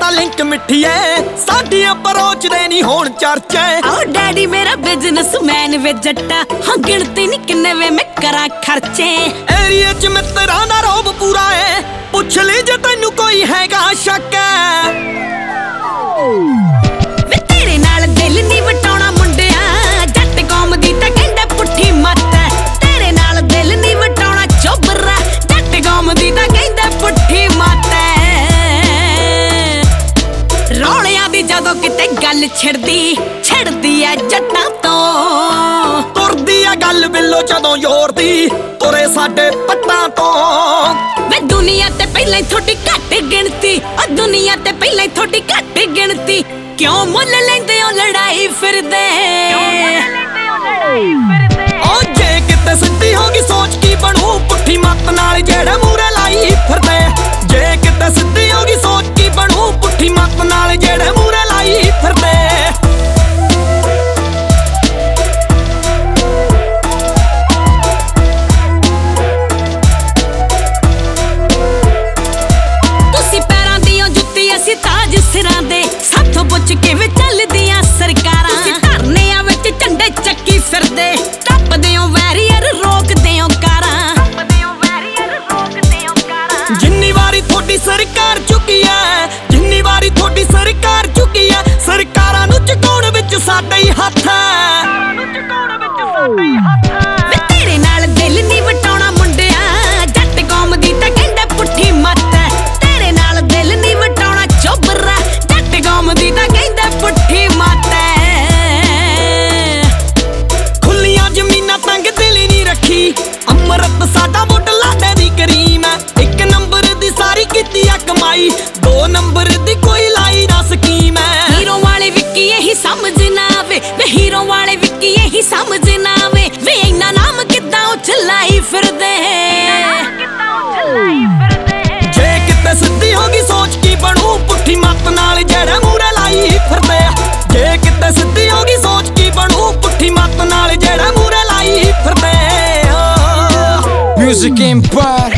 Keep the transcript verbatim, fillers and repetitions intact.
ਤਾਂ ਲਿੰਕ ਮਿੱਠੀਏ ਸਾਡੀ ਅਪਰੋਚ ਦੇ ਨਹੀਂ ਹੋਣ ਚਰਚੇ। ਓ ਡੈਡੀ ਮੇਰਾ ਬਿਜ਼ਨਸਮੈਨ ਵੇ ਜੱਟਾ, ਹਾਂ ਗਿਣਤੀ ਨਹੀਂ ਕਿੰਨੇ ਵੇ ਮੈਂ ਕਰਾਂ ਖਰਚੇ। ਏਰੀਏ ਚ ਮਿੱਤਰਾਂ ਦਾ ਰੋਬ ਪੂਰਾ ਏ, ਪੁੱਛ ਲਈ ਜੇ ਤੈਨੂੰ ਕੋਈ ਹੈਗਾ ਸ਼ੱਕ। ਵੇ ਤੇਰੇ ਨਾਲ ਦਿਲ ਨਹੀਂ ਵਟਾਉਣਾ ਮੁੰਡਿਆ, ਜੱਟ ਕੌਮ ਦੀ ਤਾਂ ਕਹਿੰਦਾ ਪੁੱਠੀ ਮੱਤ। ਤੇਰੇ ਨਾਲ ਦਿਲ ਨਹੀਂ ਵਟਾਉਣਾ ਚੋਬਰਾ, ਜੱਟ ਕੌਮ ਦੀ ਤਾਂ ਕਹਿੰਦਾ ਪੁੱਠੀ ਮੱਤ। ਰੌਲਿਆਂ ਦੀ ਜਦੋਂ ਕਿਤੇ ਗੱਲ ਛਿੜਦੀ ਛਿੜਦੀ ਐ ਜੱਟਾਂ ਤੋਂ। ਤੁਰਦੀ ਐ ਗੱਲ ਬਿੱਲੋ ਜਦੋਂ ਜ਼ੋਰ ਦੀ ਤੁਰੇ ਸਾਡੇ ਪੱਟਾਂ ਤੋਂ। ਵੇ ਦੁਨੀਆ ਤੇ ਪਹਿਲਾਂ ਹੀ ਥੋੜੀ ਘੱਟ ਗਿਣਤੀ, ਆ ਦੁਨੀਆ ਤੇ ਪਹਿਲਾਂ ਹੀ ਥੋੜੀ ਘੱਟ ਗਿਣਤੀ। ਕਿਉਂ ਮੁੱਲ ਲੈਂਦੇ ਹੋ ਲੜਾਈ ਫਿਰਦੇ? ਓ ਜੇ ਕਿਤੇ ਸਿੱਧੀ ਹੋ ਗਈ ਸੋਚ ਕੀ ਬਣੂ, ਪੁੱਠੀ ਮੱਤ ਨਾਲ ਜਿਹੜੇ ਮੂਰੇ ਲਾਈ ਫਿਰਦੇ। ਜੇ ਕਿਤੇ ਸਿੱਧੀ ਹੋ ਗਈ ਸੋਚ ਕੀ ਬਣੂ, ਪੁੱਠੀ ਮੱਤ ਨਾਲ ਜਿਹੜੇ ਮੂਰੇ ਲਾਈ ਫਿਰਦੇ। ਤੁਸੀਂ ਪੈਰਾਂ ਦੀਆਂ ਜੁੱਤੀ ਅਸੀਂ ਤਾਜ ਸਿਰਾਂ ਦੇ, ਸਾਥੋਂ ਪੁੱਛ ਕੇ ਵੇ ਚੱਲਦੀਆਂ ਸਰਕਾਰਾਂ। ਤੁਸੀਂ ਧਰਨਿਆਂ ਵਿੱਚ ਝੰਡੇ ਚੱਕੀ ਫਿਰਦੇ, ਟੱਪਦੇ ਹੋ ਵੈਰੀਅਰ ਰੋਕਦੇ ਹੋ ਕਾਰਾਂ। ਜਿੰਨੀ ਵਾਰੀ ਤੁਹਾਡੀ ਸਰਕਾਰ ਚੁੱਕੀ ਐ, ਜਿੰਨੀ ਵਾਰੀ ਤੁਹਾਡੀ ਸਰਕਾਰ ਚੁੱਕੀ ਐ, ਸਰਕਾਰਾਂ ਨੂੰ ਝੁਕਾਉਣ ਵਿੱਚ ਸਾਡਾ ਹੀ ਹੱਥ ਐ। ਵੇ ਤੇਰੇ ਨਾਲ ਦਿਲ ਨਹੀਂ ਵਟਾਉਣਾ ਮੁੰਡਿਆ, ਜੱਟ ਕੌਮ ਦੀ ਤਾਂ ਕਹਿੰਦਾ ਪੁੱਠੀ ਮੱਤ। ਤੇਰੇ ਨਾਲ ਦਿਲ ਨਹੀਂ ਵਟਾਉਣਾ ਚੋਬਰਾ, ਜੱਟ ਕੌਮ ਦੀ ਤਾਂ ਕਹਿੰਦਾ ਪੁੱਠੀ ਮੱਤ। ਖੁੱਲੀਆਂ ਜ਼ਮੀਨਾਂ ਤੰਗ ਦਿਲ ਨਹੀਂ ਰੱਖੀ, ਅੰਮ੍ਰਿਤ ਸਾਡਾ ਵੋਟ ਲਾਡੇ ਦੀ ਕਰੀਮ ਐ। ਇੱਕ ਨੰਬਰ ਦੀ ਸਾਰੀ ਕੀਤੀ ਆ ਕਮਾਈ, ਦੋ ਨੰਬਰ ਦੀ ਕੋਈ ਲਾਈ ਨਾ ਸਕੀਮ ਐ। ਹੀਰੋ ਵਾਲੇ ਵਿੱਕੀ ਇਹੀ ਸਮਝ ਨਾ ਆਵੇ, ਵੇ ਹੀਰੋ ਵਾਲੇ ਵਿੱਕੀ ਇਹੀ ਸਮਝ ਨਾ ਆਵੇ। ਵੇ ਇੰਨਾ ਨਾਮ ਕਿੱਦਾਂ ਉਹ ਚਲਾਈ ਫਿਰਦੇ? ਜੇ ਕਿਤੇ ਸਿੱਧੀ ਹੋ ਗਈ ਸੋਚ ਕੀ ਬਣੂ, ਪੁੱਠੀ ਮੱਤ ਨਾਲ ਜਿਹੜੇ ਮੂਰੇ ਲਾਈ ਫਿਰਦੇ। ਜੇ ਕਿਤੇ ਸਿੱਧੀ ਹੋ ਗਈ ਸੋਚ ਕੀ ਬਣੂ, ਪੁੱਠੀ ਮੱਤ ਨਾਲ ਜਿਹੜੇ ਮੂਰੇ ਲਾਈ ਫਿਰਦੇ। Music Empire